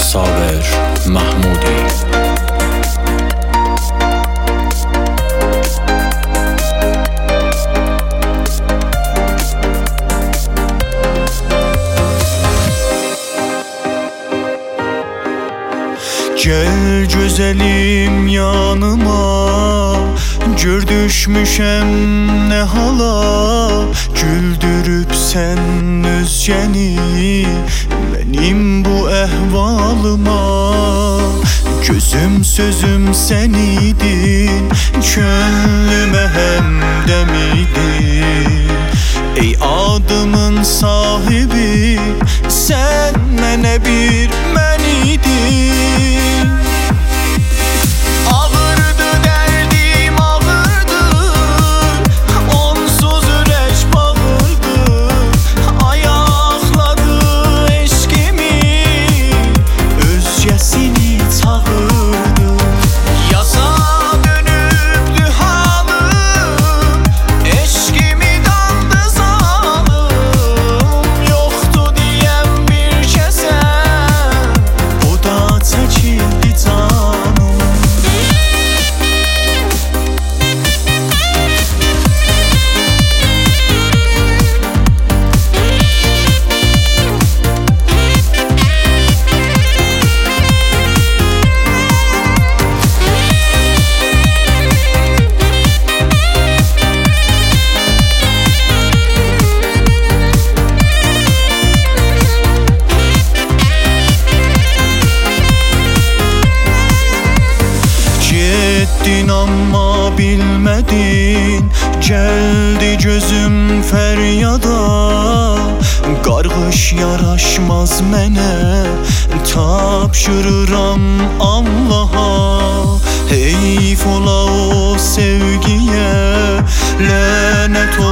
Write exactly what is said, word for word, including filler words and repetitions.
Sabir Mahmudi. Gel güzelim yanıma, gör düşmüşem ne hala. Güldürüp sen özgeni benim bu ehvalıma. Gözüm sözüm sen idin, könlüme hemdem idin. Ey adımın sahibi, sen mənə bir mən idin. Ağırdı derdim ağırdı, onsuz ürək bağırdı. Ayaqladı eşkimi, özgəsini çağırdı. Yaza dönübdü halım, eşkimi dandı zalım. Yoktu diyem bir kəsən, o da çəkildi canım. Getdin amma bilmədin, gəldi gözüm fəryada. Qarğış yaraşmaz mənə, tapşırıram Allaha. Heyf ola o sevgiyə, lənət